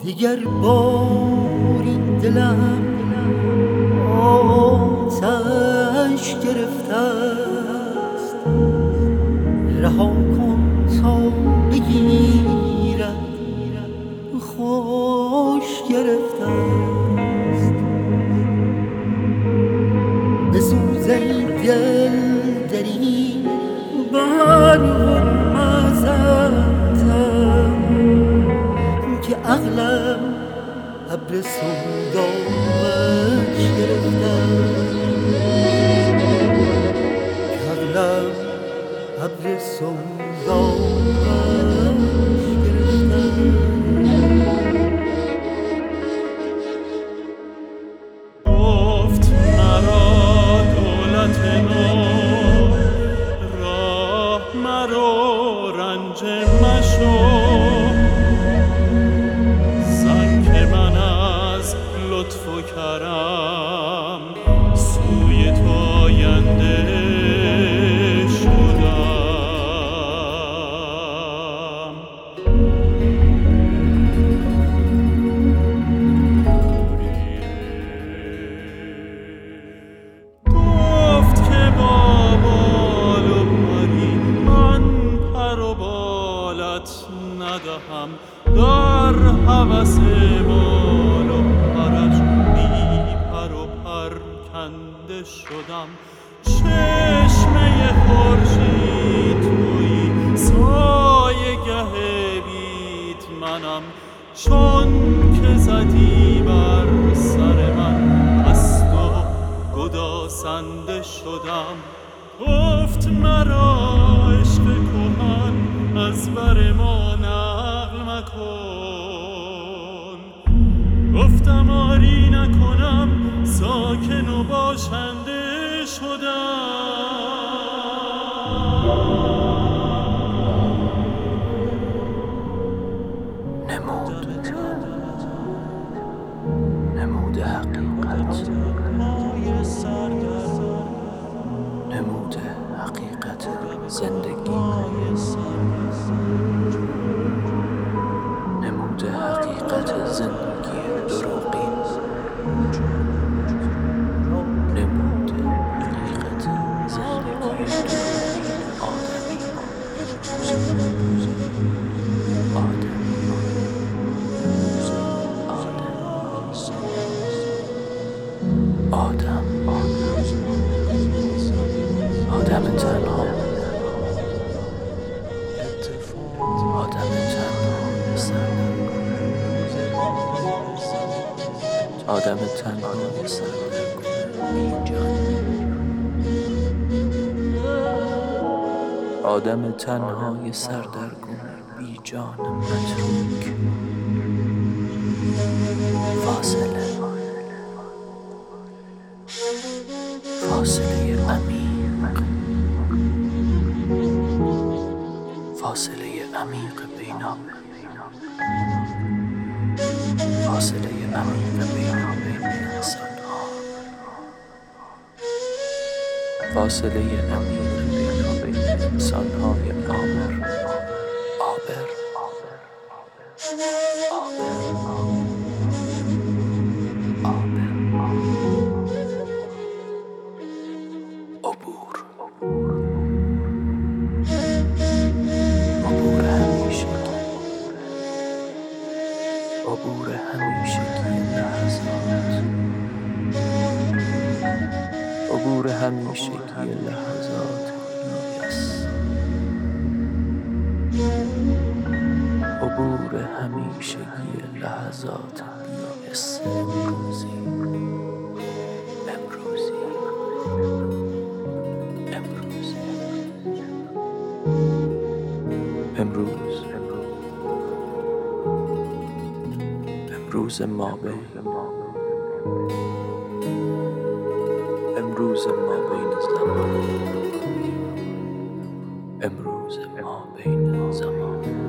دیگر بار این دلم آتش گرفته است، رها کن تا بگیرد خوش گرفته است. بسوز ای دل در این برق مزدم که عقلم ابر سوداش گرفتم، که عقلم ابر سوداش گرفتم. گفت مرا دولت نو راه مرو رنج مشو، لطف و کرم سوی تو آینده شدم. گفت که با بال و پری من پر و بالت ندهم، در هوس بال و پرش بی پر و پر کنده شدم. چشمه خورشید تویی، سایه گه بید منم، چون که زدی بر سر من پست و گدازنده شدم. گفت مرا عشق کهن از بر ما نقل مکن، گفتم آری نکنم ساکن و باشنده شدم. نمود حقیقت، نمود حقیقت زندگی، نمود حقیقت زندگی دروغین، نمود حقیقت زندگی آدم تنها، آدم تنها سردرگم، آدم تنها سردرگم بیجان، آدم تنهای سردرگم بیجان متروک، فاصله عمیق، فاصله عمیق بینام، فاصله عمیق بین انسان‌ها، فاصله عمیق بین انسان‌های عابر، عابر، عبور، عبور همیشگی، عبور همیشگی لحظات، عبور همیشگی لحظات بی‌یأس، عبور همیشگی لحظات بی‌یأس امروزی، امروز ما بین زمان، امروز ما بین زمان